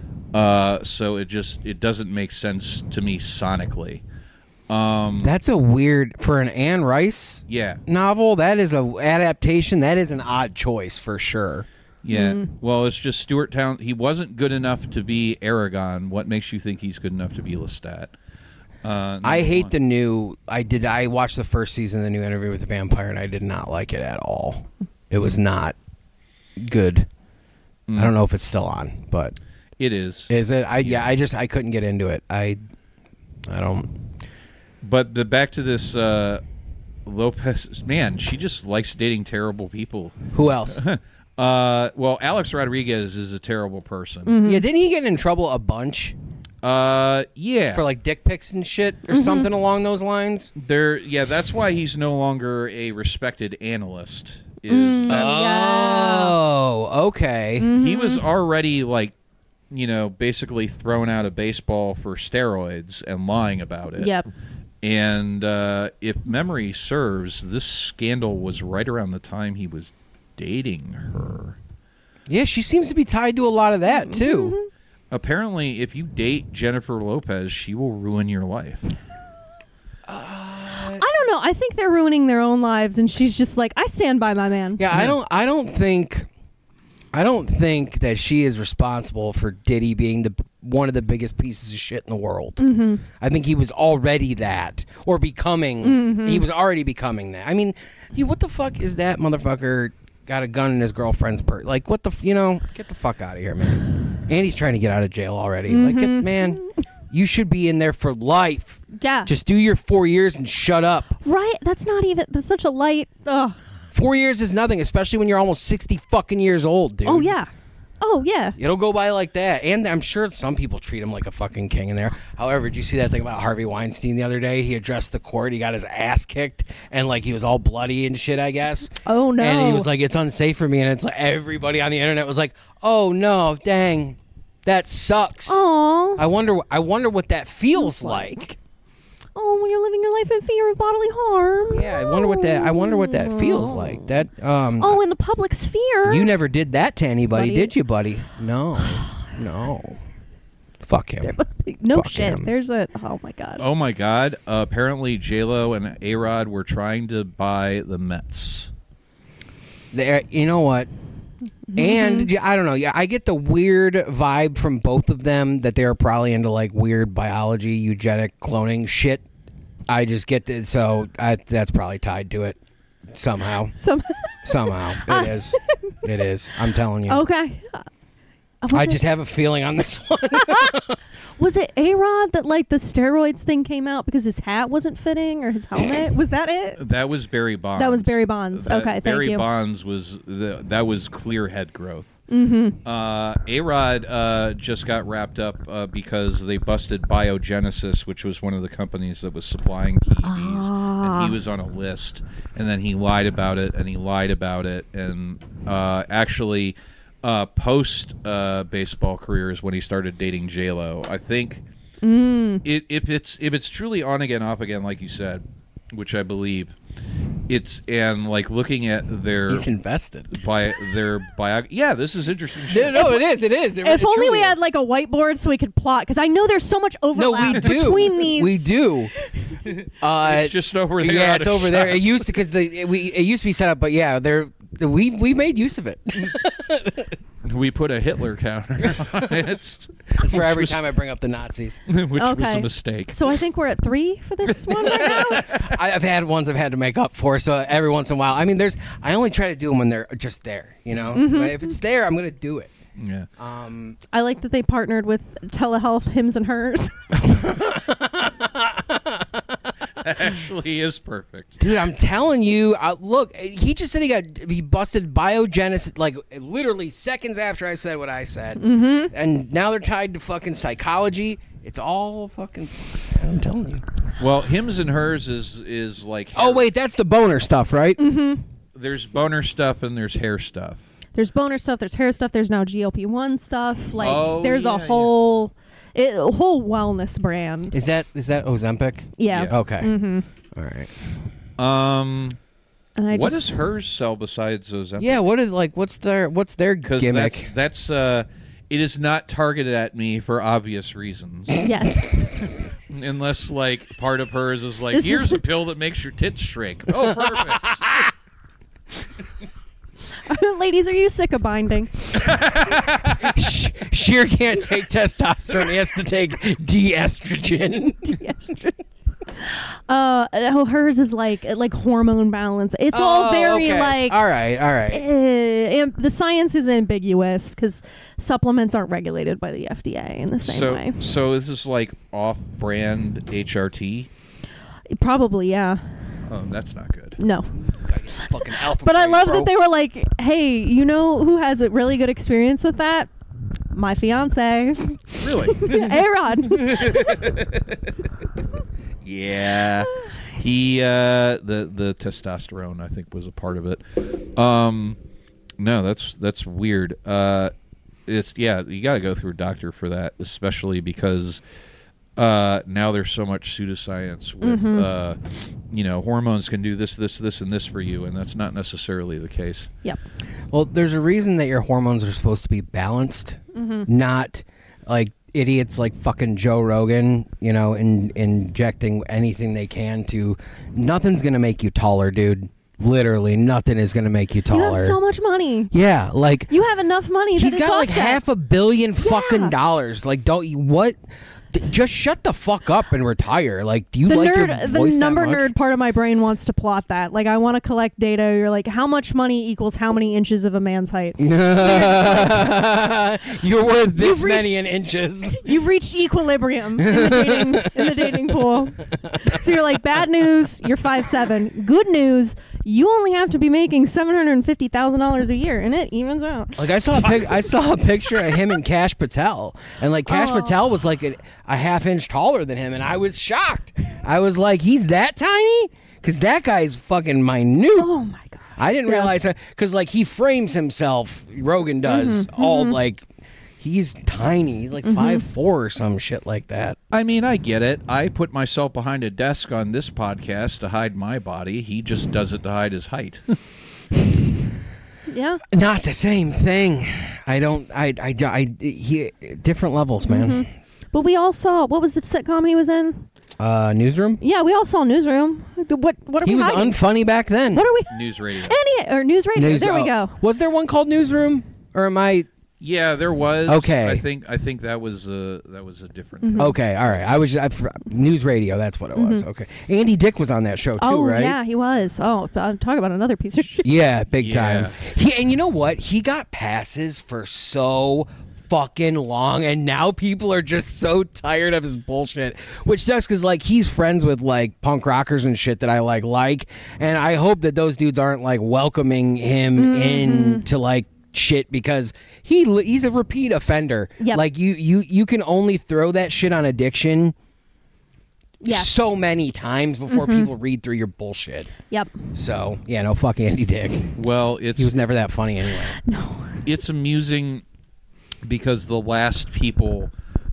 So it doesn't make sense to me sonically. That's a weird for an Anne Rice Yeah. novel. That is a adaptation. That is an odd choice for sure. Yeah. Well, it's just Stuart Townsend. He wasn't good enough to be Aragon. What makes you think he's good enough to be Lestat? I hate the new. I watched the first season of the new Interview with the Vampire, and I did not like it at all. It was good. I don't know if it's still on, but It is. is it? I couldn't get into it. I don't. But back to this Lopez. Man, she just likes dating terrible people. Who else? Well, Alex Rodriguez is a terrible person. Yeah, didn't he get in trouble a bunch Yeah. for like dick pics and shit or something along those lines? Yeah, that's why he's no longer a respected analyst. Is that Oh, okay. he was already basically thrown out of baseball for steroids and lying about it. Yep. And if memory serves, this scandal was right around the time he was dating her. Yeah, she seems to be tied to a lot of that too. Mm-hmm. Apparently, if you date Jennifer Lopez, she will ruin your life. I don't know. I think they're ruining their own lives, and she's just like, I stand by my man. Yeah, I don't think that she is responsible for Diddy being one of the biggest pieces of shit in the world. Mm-hmm. I think he was already that, or becoming. Mm-hmm. He was already becoming that. I mean, what the fuck is that motherfucker got a gun in his girlfriend's purse? Like, what the get the fuck out of here, man. And he's trying to get out of jail already. Mm-hmm. Like, man, you should be in there for life. Yeah. Just do your 4 years and shut up. Right? That's such a light. Ugh. 4 years is nothing, especially when you're almost 60 fucking years old, dude. Oh, yeah. Oh, yeah. It'll go by like that. And I'm sure some people treat him like a fucking king in there. However, did you see that thing about Harvey Weinstein the other day? He addressed the court. He got his ass kicked and like he was all bloody and shit, I guess. Oh, no. And he was like, it's unsafe for me. And it's like everybody on the internet was like, oh, no, dang. That sucks. Aw. I wonder what that feels like. Oh, when you're living your life in fear of bodily harm. Yeah, I wonder what that feels like. That Oh, in the public sphere. you never did that to anybody, Buddy. did you, buddy? No. No. Fuck him. No Fuck shit. him. There's a. Oh my god. Oh my God! Apparently, J-Lo and A-Rod were trying to buy the Mets. There, you know what? And I don't know. Yeah, I get the weird vibe from both of them that they're probably into like weird biology, eugenic cloning shit. I just get that. So that's probably tied to it somehow. Somehow it is. It is. I'm telling you. Okay. I just have a feeling on this one. Was it A-Rod that like the steroids thing came out because his hat wasn't fitting or his helmet? Was that it? That was Barry Bonds. That was Barry Bonds. Okay, thank Barry you. Bonds was that was clear head growth. Mm-hmm. A-Rod just got wrapped up because they busted Biogenesis, which was one of the companies that was supplying Kiwis, and he was on a list. And then he lied about it, and actually. Post baseball career is when he started dating J-Lo. I think if it's truly on again, off again, like you said, which I believe, and like looking at their He's invested. Yeah, this is interesting shit. No, it is. If only we had like a whiteboard so we could plot, because I know there's so much overlap between these. We do. It's just over there. Yeah, out it's of over there. shot. It used to it used to be set up, but yeah, we made use of it. We put a Hitler counter on it. It's for every time I bring up the Nazis. Which was Okay. a mistake. So I think we're at 3 for this one right now. I've had ones I've had to make up for, so every once in a while. I mean, I only try to do them when they're just there, you know? But if it's there, I'm going to do it. Yeah. I like that they partnered with telehealth Hims and Hers. Actually is perfect. Dude, I'm telling you, look, he just said he busted Biogenesis like literally seconds after I said what I said. Mm-hmm. And now they're tied to fucking psychology. It's all fucking, I'm telling you. Well, Hims and Hers is like Oh, wait, that's the boner stuff, right? Mm-hmm. There's boner stuff and there's hair stuff. There's boner stuff, there's hair stuff, there's now GLP-1 stuff. Like, there's yeah, a whole wellness brand. Is that Ozempic? Yeah. Yeah. Okay. Mm-hmm. All right. And I What just, does hers sell besides Ozempic? Yeah, what's their because gimmick? that's it is not targeted at me for obvious reasons. Yes. Unless like part of hers is like, This here's is- a pill that makes your tits shrink. Oh, perfect. Ladies, are you sick of binding? Sheer can't take testosterone. He has to take de-estrogen. Hers is like hormone balance. It's all very okay. like. All right. The science is ambiguous because supplements aren't regulated by the FDA in the same way. So this is like off-brand HRT. Probably, yeah. Oh, that's not good. No. Fucking alpha. But I brain, love bro. that they were like, hey, you know who has a really good experience with that? My fiance. Really? A-Rod. Yeah. He the testosterone I think was a part of it. No, that's weird. It's you got to go through a doctor for that, especially because Now there's so much pseudoscience with, hormones can do this, and this for you, and that's not necessarily the case. Yep. Well, there's a reason that your hormones are supposed to be balanced, not like idiots like fucking Joe Rogan, injecting anything they can to. Nothing's going to make you taller, dude. Literally, nothing is going to make you taller. You have so much money. Yeah, like... You have enough money that he's got like $500 million fucking dollars. Like, don't you... What... Just shut the fuck up and retire. Like, do you like your voice the number that much? nerd part of my brain wants to plot that. Like, I want to collect data. You're like, how much money equals how many inches of a man's height? You're worth this many in inches. You've reached equilibrium in the dating pool. So you're like, bad news, you're 5'7". Good news, you only have to be making $750,000 a year, and it evens out. Like, I saw a picture of him and Kash Patel, and like Kash Patel was like a half inch taller than him, and I was shocked. I was like, he's that tiny? Because that guy's fucking minute. Oh my god! I didn't realize that, because like he frames himself. Rogan does all like. He's tiny. He's like 5'4" or some shit like that. I mean, I get it. I put myself behind a desk on this podcast to hide my body. He just does it to hide his height. Yeah. Not the same thing. Different levels, man. But we all saw, what was the sitcom he was in? Newsroom? Yeah, we all saw Newsroom. What are He we was hiding? unfunny back then. What are we? News radio. News radio. There we go. Was there one called Newsroom? Or am I... Yeah, there was. Okay. I think that was a different thing. Okay, all right. News radio, that's what it was. Okay. Andy Dick was on that show too, right? Yeah, he was. Oh, talk about another piece of shit. Yeah, big time. Yeah. And you know what? He got passes for so fucking long, and now people are just so tired of his bullshit, which sucks because like he's friends with like punk rockers and shit that I like, and I hope that those dudes aren't like welcoming him into like shit, because he's a repeat offender. Yep. Like you can only throw that shit on addiction so many times before people read through your bullshit. Yep. So yeah, no, fuck Andy Dick. Well, He was never that funny anyway. No. it's amusing because the last people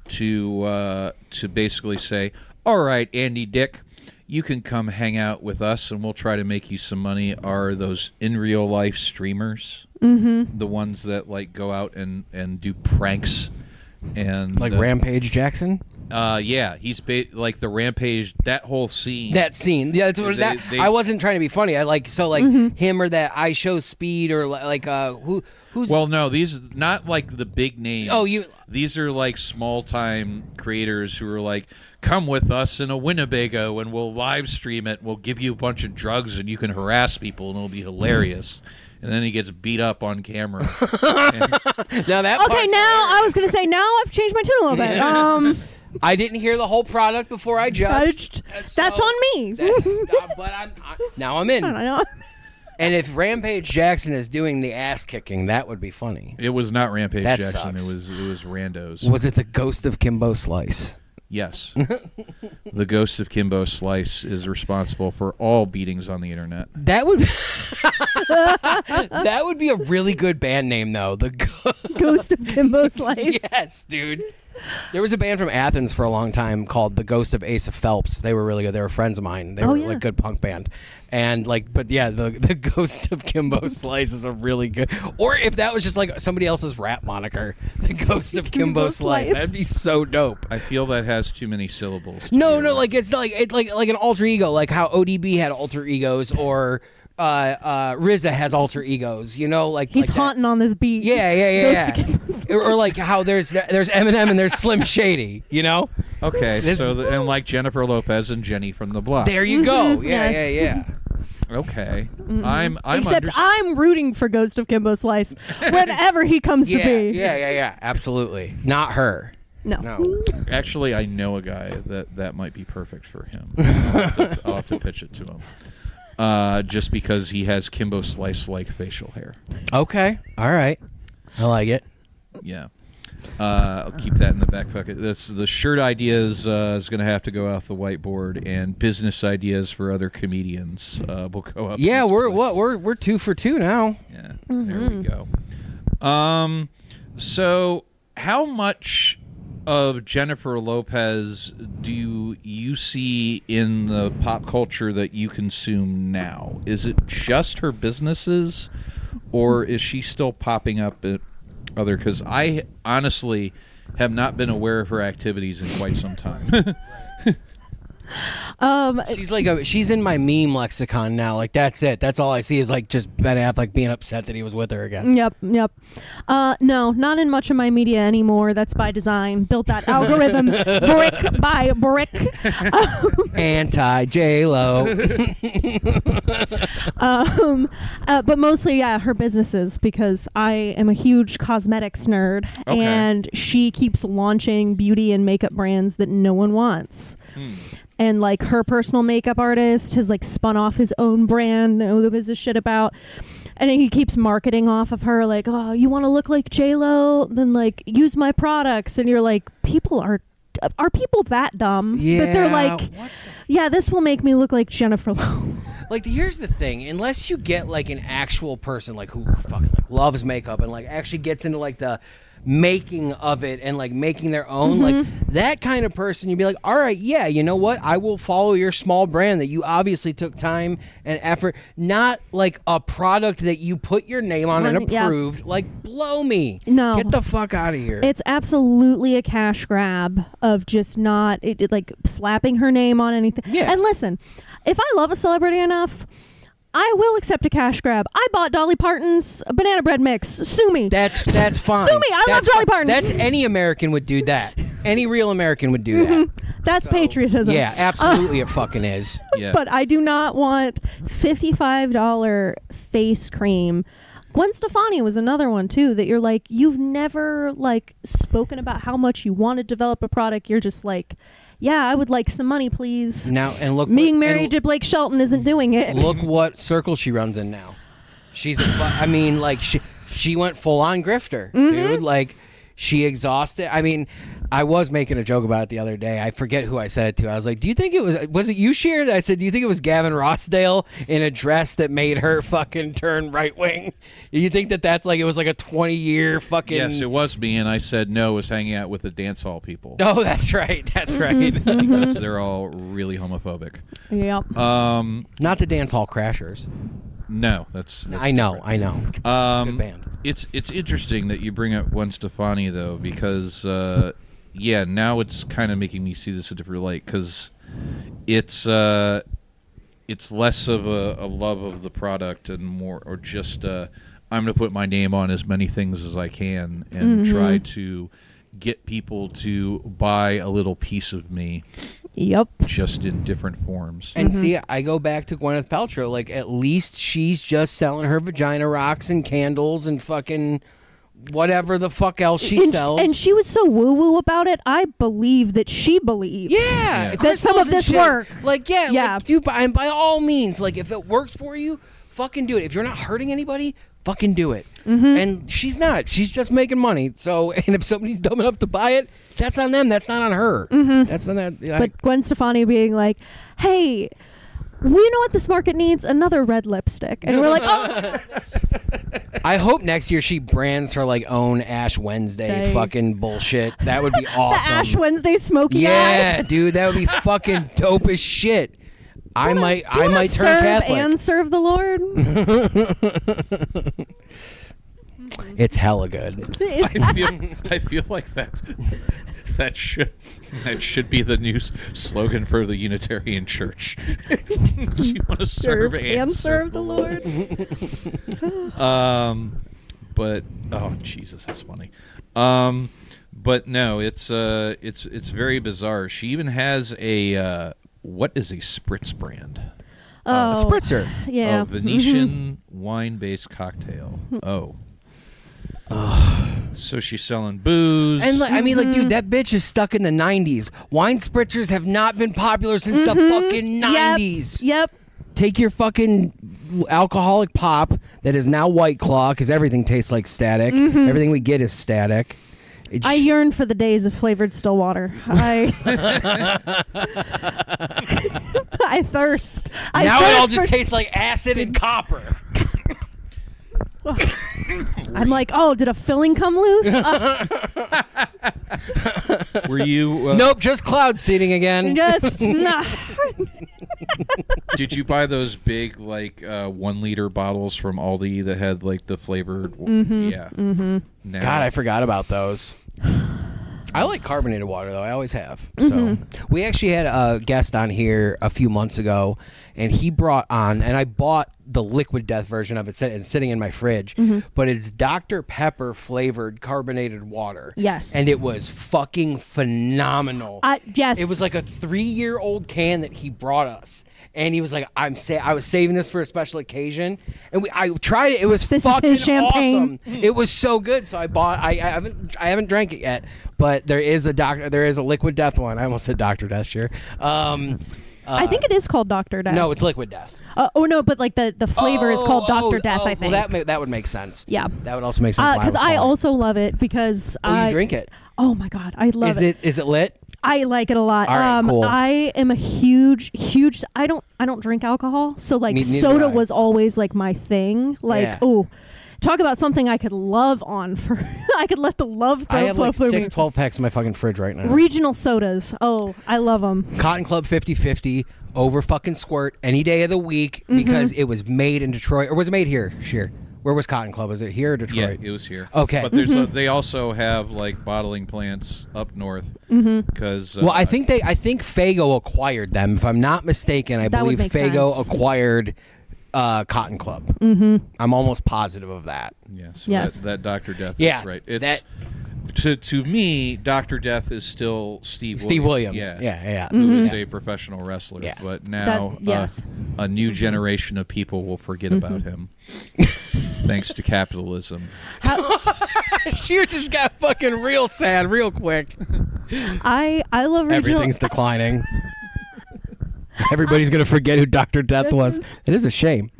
to basically say, all right, Andy Dick, you can come hang out with us and we'll try to make you some money, are those in real life streamers. The ones that like go out and do pranks and Like Rampage Jackson? Yeah, he's like the Rampage, that whole scene. That scene. Yeah, that's what I wasn't trying to be funny. I like him or that I Show Speed or like who's Well, no, these not like the big names. Oh, these are like small time creators who are like, come with us in a Winnebago and we'll live stream it. We'll give you a bunch of drugs and you can harass people and it'll be hilarious. And then he gets beat up on camera. now that Okay, now I was going to say, now I've changed my tune a little bit. I didn't hear the whole product before I judged. That's on me. But now I'm in. I know. And if Rampage Jackson is doing the ass kicking, that would be funny. It was not Rampage That Jackson. sucks. It was Randos. Was it the ghost of Kimbo Slice? Yes. The ghost of Kimbo Slice is responsible for all beatings on the internet. That would that would be a really good band name, though. The Ghost of Kimbo Slice. Yes, dude. There was a band from Athens for a long time called the Ghost of Asa Phelps. They were really good. They were friends of mine. They were like a good punk band. And like, but yeah, the Ghost of Kimbo Slice is a really good. Or if that was just like somebody else's rap moniker, the Ghost of Kimbo Slice, that'd be so dope. I feel that has too many syllables. No, like it's like an alter ego, like how ODB had alter egos, or RZA has alter egos. You know, like He's like haunting on this beat. Yeah. Ghost of Kimbo Slice. Or like how there's Eminem and there's Slim Shady. You know. Okay, and like Jennifer Lopez and Jenny from the Block. There you go. Yeah, Yes. yeah. Okay, I'm Except I'm rooting for Ghost of Kimbo Slice whenever he comes to be. Yeah. Absolutely. Not her. No. Actually, I know a guy that might be perfect for him. I'll have to pitch it to him. Just because he has Kimbo Slice-like facial hair. Okay. All right. I like it. Yeah. I'll keep that in the back pocket. The shirt ideas is going to have to go off the whiteboard, and business ideas for other comedians will go up. Yeah, this we're place. we're 2 for 2 now. Yeah, there we go. So how much of Jennifer Lopez do you see in the pop culture that you consume now? Is it just her businesses, or is she still popping up at other? Because I honestly have not been aware of her activities in quite some time. She's in my meme lexicon now. Like, that's it. That's all I see is like just Ben Affleck being upset that he was with her again. Yep. No, not in much of my media anymore. That's by design. Built that algorithm brick by brick. Anti J-Lo. But mostly, yeah, her businesses, because I am a huge cosmetics nerd, Okay. and she keeps launching beauty and makeup brands that no one wants. And like her personal makeup artist has like spun off his own brand, no gives a shit about, and he keeps marketing off of her like, oh, you want to look like J-Lo, then like use my products. And you're like, people are people that dumb that they're like, yeah, this will make me look like Jennifer Lopez. Like, here's the thing: unless you get like an actual person like who fucking like loves makeup and like actually gets into like the making of it and like making their own, like that kind of person, you'd be like, all right, yeah, you know what, I will follow your small brand that you obviously took time and effort, not like a product that you put your name on and approved. Like, blow me. No, get the fuck out of here. It's absolutely a cash grab of just not like slapping her name on anything. Yeah. And listen, if I love a celebrity enough, I will accept a cash grab. I bought Dolly Parton's banana bread mix. Sue me. That's fine. Sue me. I love Dolly Parton. That's any American would do that. Any real American would do that. That's patriotism. Yeah, absolutely, it fucking is. Yeah. But I do not want $55 face cream. Gwen Stefani was another one too that you're like, you've never like spoken about how much you want to develop a product. You're just like, yeah, I would like some money, please. Now and look, being married to Blake Shelton isn't doing it. Look what circle she runs in now. She's I mean, like she went full on grifter, dude. Like, she exhausted. I mean, I was making a joke about it the other day. I forget who I said it to. I was like, do you think it was it you, Sheer? I said, do you think it was Gavin Rossdale in a dress that made her fucking turn right wing? You think that's like, it was like a 20-year fucking... Yes, it was me, and I said no, was hanging out with the dance hall people. Oh, that's right. That's right. Because they're all really homophobic. Yep. Not the dance hall crashers. No, that's I know. Good band. It's interesting that you bring up Gwen Stefani, though, because yeah, now it's kind of making me see this a different light, because it's less of a love of the product and more, or just I'm going to put my name on as many things as I can and try to get people to buy a little piece of me. Yep. Just in different forms. And see, I go back to Gwyneth Paltrow. Like, at least she's just selling her vagina rocks and candles and fucking whatever the fuck else she sells. And she was so woo-woo about it, I believe that she believes yeah, that some of this work. Like, yeah. Yeah. Like, dude, and by all means, like, if it works for you, fucking do it. If you're not hurting anybody, fucking do it. And she's not. She's just making money. So, and if somebody's dumb enough to buy it, that's on them. That's not on her. That's on that. But Gwen Stefani being like, hey, we know what this market needs? Another red lipstick. And we're like, oh. I hope next year she brands her like own Ash Wednesday fucking bullshit. That would be awesome. The Ash Wednesday smoky eye. Yeah, dude, that would be fucking dope as shit. I might turn Catholic and serve the Lord. It's hella good. I feel like that should be the new slogan for the Unitarian Church. You want to serve and serve the Lord. But oh Jesus, that's funny. But no, it's very bizarre. She even has a what is a spritz brand? Oh, Spritzer. Yeah. A Venetian wine-based cocktail. Oh. So she's selling booze. And like, I mean, like, dude, that bitch is stuck in the 90s. Wine spritzers have not been popular since the fucking 90s. Yep. Take your fucking alcoholic pop that is now White Claw, because everything tastes like static. Everything we get is static. I yearn for the days of flavored still water. I thirst. Now it all just tastes like acid and copper. I'm like, oh, did a filling come loose? Were you? Nope, just cloud seeding again. Just nah. Did you buy those big 1 liter bottles from Aldi that had like the flavored? Yeah. Mm-hmm. Now, God, I forgot about those. I like carbonated water though. I always have. So we actually had a guest on here a few months ago, and he brought on, and I bought the Liquid Death version of it. It's sitting in my fridge, but it's Dr. Pepper flavored carbonated water. Yes. And it was fucking phenomenal. Yes. It was like a 3-year-old can that he brought us. And he was like, I was saving this for a special occasion, and I tried it. It was This is fucking his champagne. awesome. It was so good. So I bought. I haven't drank it yet, but there is a Liquid Death one. I almost said Dr. Death. Sure. I think it is called Dr. Death. No, it's Liquid Death. No, but like the flavor is called Dr. Death. I think. Well, that would make sense. Yeah. That would also make sense. Because I also love it because you drink it. Oh my God, I love it. Is it lit? I like it a lot. All right, cool. I am a huge. I don't drink alcohol, so like Neither do soda I. was always like my thing. Like, Yeah. oh, talk about something I could love on for. I could let the love I have flow like through 6 me. 12-packs in my fucking fridge right now. Regional sodas. Oh, I love them. Cotton Club 50/50 over fucking Squirt any day of the week because it was made in Detroit, or was it made here? Sheer. Where was Cotton Club? Was it here or Yeah, Detroit? it was here. Okay. But there's they also have like bottling plants up north because. Well, I think Faygo acquired them. If I'm not mistaken, I That would believe make Faygo sense. acquired Cotton Club. Mm-hmm. I'm almost positive of that. Yeah, so Yes. that Dr. Death. Yeah, is right. It's that- to me, Dr. Death is still Steve Williams. Yeah. Yeah. Who is a professional wrestler, Yeah. but now yes. a new generation of people will forget about him, thanks to capitalism. She just got fucking real sad real quick. I love regional. Everything's declining. Everybody's gonna forget who Dr. Death was. It is a shame.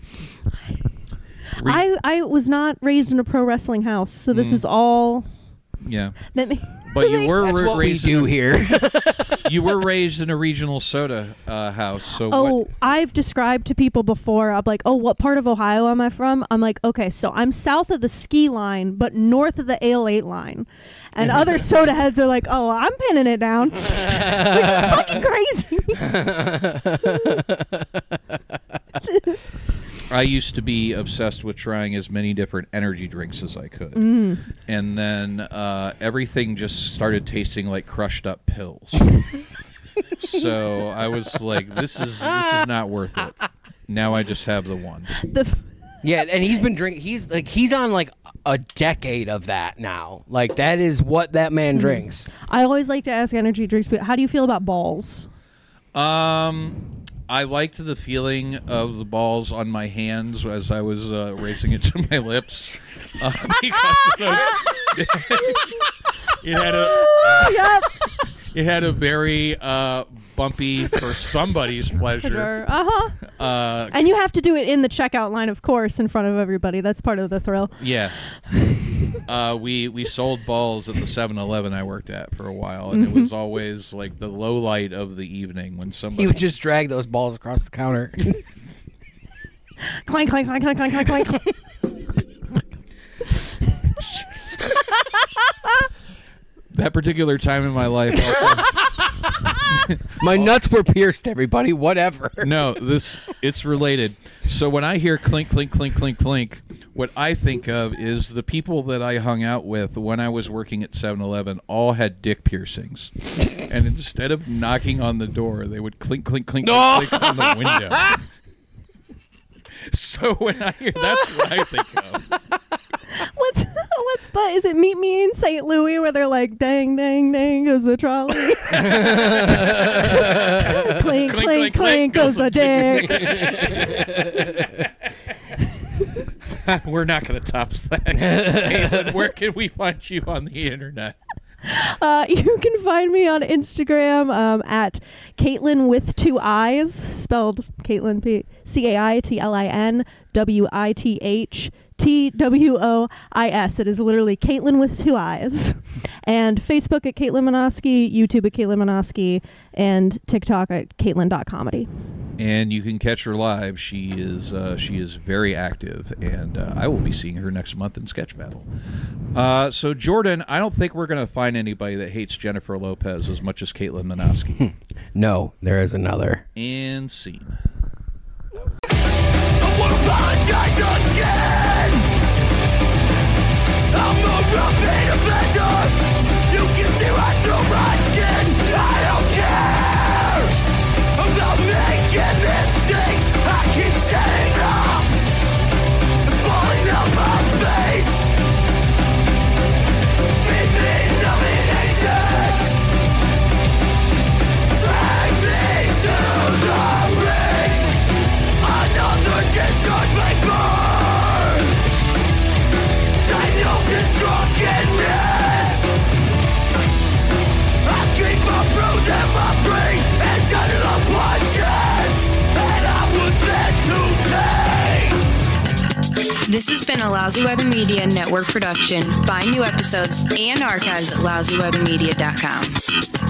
I was not raised in a pro wrestling house, so this is all. Yeah, That but you were That's what we raised do here. You were raised in a regional soda house. So Oh, what? I've described to people before. I'm like, oh, what part of Ohio am I from? I'm like, okay, so I'm south of the ski line, but north of the Ale 8 line. And other soda heads are like, oh, I'm pinning it down. Which is fucking crazy. I used to be obsessed with trying as many different energy drinks as I could, and then everything just started tasting like crushed up pills. So I was like, "This is not worth it." Now I just have the one. Yeah, and he's been drinking. He's on like a decade of that now. Like that is what that man drinks. I always like to ask energy drinks, but how do you feel about balls? I liked the feeling of the balls on my hands as I was raising it to my lips, because it had a very bumpy, for somebody's pleasure. And you have to do it in the checkout line, of course, in front of everybody. That's part of the thrill. Yeah. We sold balls at the 7-Eleven I worked at for a while, and it was always like the low light of the evening when somebody He would just drag those balls across the counter. Clank, clank, clank, clank, clank, clank, clank. that particular time in my life also, My nuts were pierced, everybody. Whatever. no, it's related. So when I hear clink, clink, clink, clink, clink, what I think of is the people that I hung out with when I was working at 7-Eleven all had dick piercings. And instead of knocking on the door, they would clink, clink, clink, clink, clink on the window. So when I hear that's what I think of. What's that? Is it Meet Me in St. Louis where they're like, dang, dang, dang goes the trolley? Clink, clink, clink goes the dick. We're not going to top that. Caitlin, where can we find you on the internet? You can find me on Instagram at Caitlin with 2 I's, spelled Caitlin CAITLIN WITH TWOIS. It is literally Caitlin with 2 I's. And Facebook at Caitlin Minoski, YouTube at Caitlin Minoski, and TikTok at Caitlin.comedy. and you can catch her live. She is very active, and I will be seeing her next month in Sketch Battle. So Jordan, I don't think we're going to find anybody that hates Jennifer Lopez as much as Caitlin Minoski. No, there is another. And scene. I won't apologize again. I'm a repeat offender. You can see right through my skin. I don't care about making mistakes. I keep setting up and falling on my face. Feed me nominations. Drag me to the ring. Another discharge paper. Diagnosis drunkenness. I keep my bruise and my brain and under the punches. And I was meant to take. This has been a Lousy Weather Media Network production. Find new episodes and archives at lousyweathermedia.com.